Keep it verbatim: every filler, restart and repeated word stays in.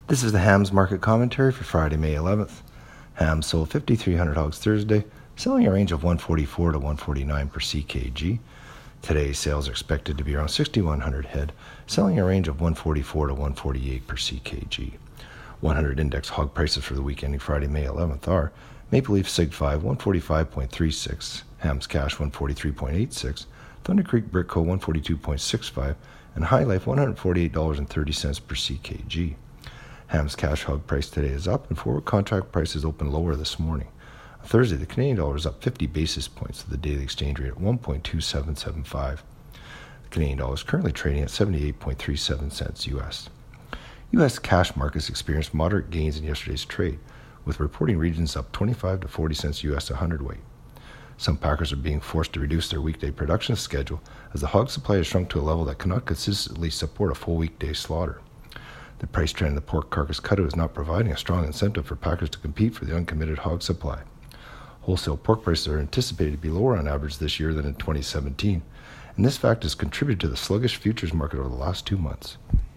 This is the Hams Market Commentary for Friday, May eleventh. Hams sold fifty-three hundred hogs Thursday, selling a range of one forty-four to one forty-nine per C K G. Today's sales are expected to be around sixty-one hundred head, selling a range of one forty-four to one forty-eight per C K G. one hundred index hog prices for the week ending Friday, May eleventh are Maple Leaf Sig five, one forty-five point three six, Hams Cash one forty-three point eight six, Thunder Creek Brick Co. one forty-two point six five, and High Life one forty-eight dollars and thirty cents per C K G. Hams cash hog price today is up, and forward contract prices opened lower this morning. On Thursday, the Canadian dollar is up fifty basis points to the daily exchange rate at one point two seven seven five. The Canadian dollar is currently trading at seventy-eight point three seven cents U S. U S cash markets experienced moderate gains in yesterday's trade, with reporting regions up twenty-five to forty cents U S a hundredweight. Some packers are being forced to reduce their weekday production schedule as the hog supply has shrunk to a level that cannot consistently support a full weekday slaughter. The price trend in the pork carcass cutout is not providing a strong incentive for packers to compete for the uncommitted hog supply. Wholesale pork prices are anticipated to be lower on average this year than in twenty seventeen, and this fact has contributed to the sluggish futures market over the last two months.